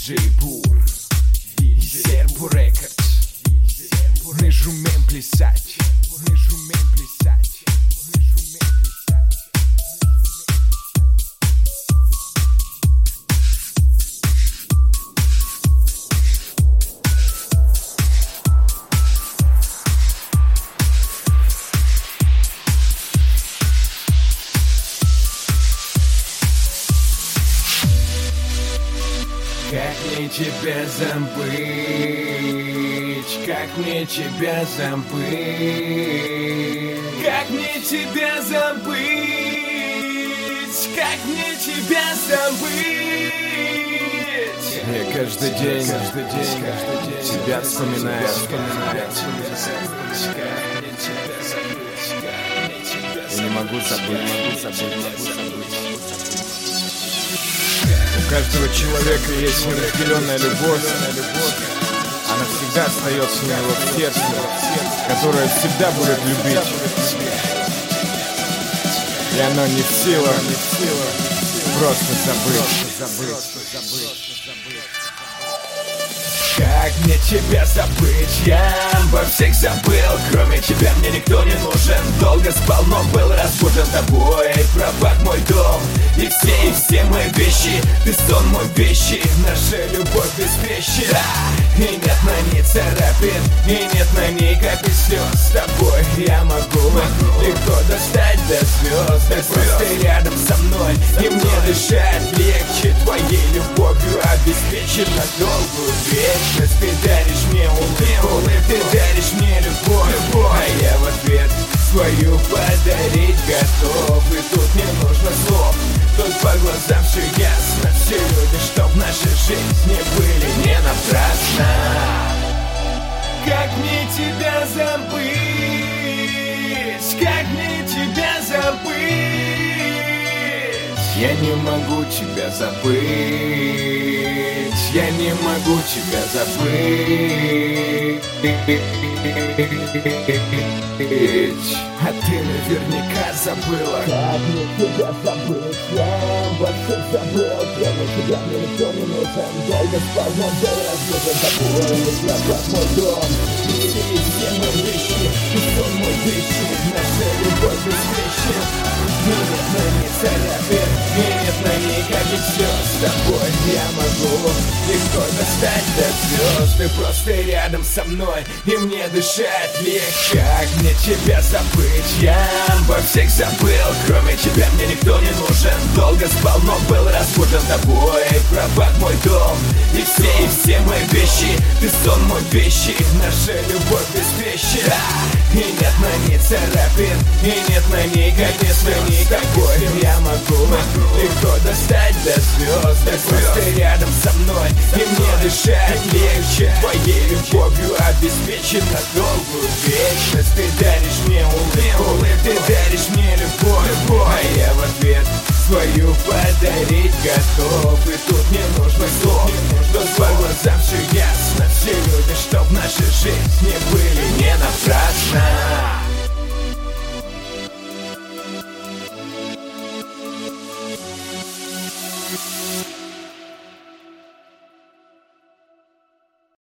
Диджей Бур, Сербу Рекордс. Мы ж умеем плясать, мы ж умеем плясать, мы ж умеем плясать. Как мне тебя забыть? Как мне тебя забыть? Как мне тебя забыть? Как мне тебя забыть? Я каждый день тебя вспоминаю. Я не могу забыть. У каждого человека есть неразделенная любовь. Она всегда остается у него в сердце, которая всегда будет любить. И оно не в силах просто забыть. Как мне тебя забыть? Я обо всех забыл. Кроме тебя мне никто не нужен. Долго спал, но был разбужен тобой. Пропах мой дом и все мои вещи. Ты сон мой вещи. Наша любовь без вещи. И нет на ней царапин, и нет на ней капель слез. С тобой я могу легко достать до звезд. Ты просто рядом со мной, и мне дышать легче. Твоей любовью обеспечена долгую вечность. Ты даришь мне улыбку, ты даришь мне любовь, а я в ответ свою подарить готов. И тут не нужно слов, тут по глазам все ясно. Все люди, чтоб наши жизни были не напрасно. Как мне тебя забыть? Как мне тебя забыть? Я не могу тебя забыть. Я не могу тебя забыть. А ты наверняка забыла. Как мне тебя забыть? Я обо всех забыл. Кроме тебя мне никто не нужен. Долго спал, но был разбужен тобой. Пропах мой дом и все мои вещи. Ты сон мой вещи. Наша любовь без вещи. И нет на ней царапин, и нет на ней капель слез. С тобой я могу легко достать до звезд. Ты просто рядом со мной, и мне дышать легче. Как мне тебя забыть? Я обо всех забыл. Кроме тебя мне никто не нужен. Долго спал, но был разбужен тобой. Пропах мой дом и все мои вещи. Ты сон мой вещи. Наша любовь без вещи. И нет на ней царапин, и нет на ней капель слез. С тобой я могу легко достать до звезд. Ты просто рядом со мной, и мне дышать легче. Твоей любовью обеспечена долгую вечность. Ты даришь мне улыбку, ты даришь мне любовь, а я в ответ свою подарить готов. И тут не нужно слов, тут по глазам все ясно. Все люди, чтоб наши жизни были